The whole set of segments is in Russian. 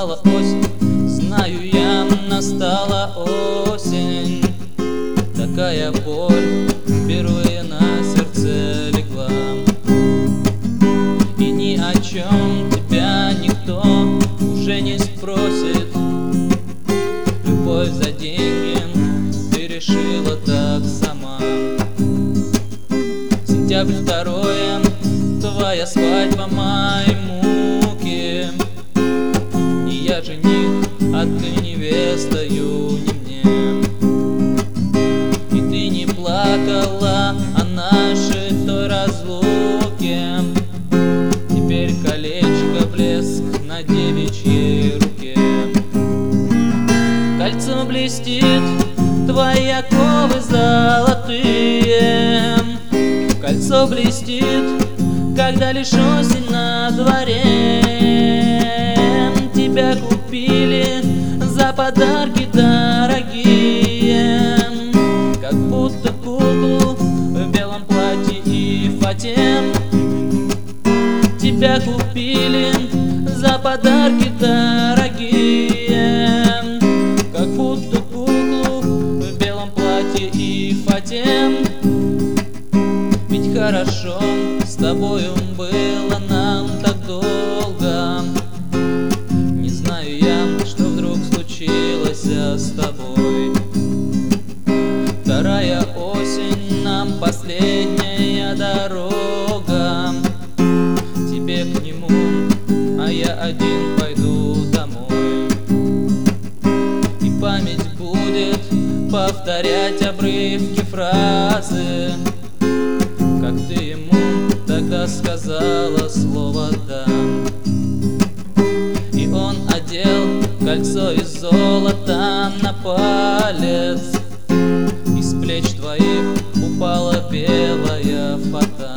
настала осень, знаю я, настала осень. Такая боль впервые на сердце легла, и ни о чем тебя никто уже не спросит. Любовь за деньги, ты решила так сама. Сентябрь 2, твоя свадьба, мои муки. Не я жених, а ты невестою не мне. И ты не плакала о нашей той разлуке. Теперь колечко, блеск на девичьей руке. Кольцо блестит, твои оковы золотые. Кольцо блестит, когда лишь осень на дворе. Тебя купили за подарки дорогие, как будто куклу в белом платье и фате. Тебя купили за подарки дорогие, как будто куклу в белом платье и фате. Ведь хорошо с тобою было нам так долго. Не знаю я, что вдруг случилось с тобой. Вторая осень, нам последняя дорога. Тебе к нему, а я один пойду домой. И память будет повторять обрывки фразы, как ты ему тогда сказала слово «да». И он одел кольцо из золота на палец, и с плеч твоих упала белая фата.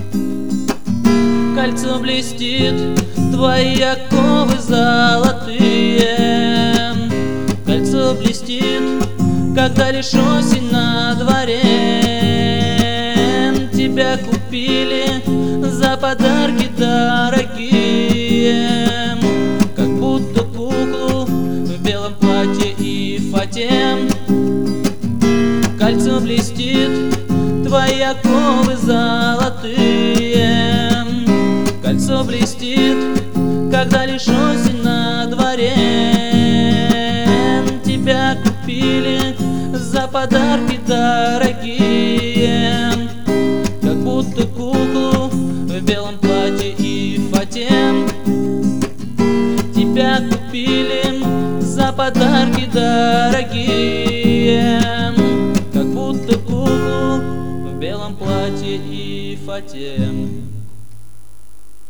Кольцо блестит, твои оковы золотые. Кольцо блестит, когда лишь осень на дворе. Тебя купили за подарки дорогие, как будто куклу в белом платье и фате. Кольцо блестит, твои оковы золотые. Кольцо блестит, когда лишь осень на дворе. Тебя купили за подарки дорогие, как будто куклу в белом платье и фате. Тебя купили за подарки дорогие, как будто куклу в белом платье и фате.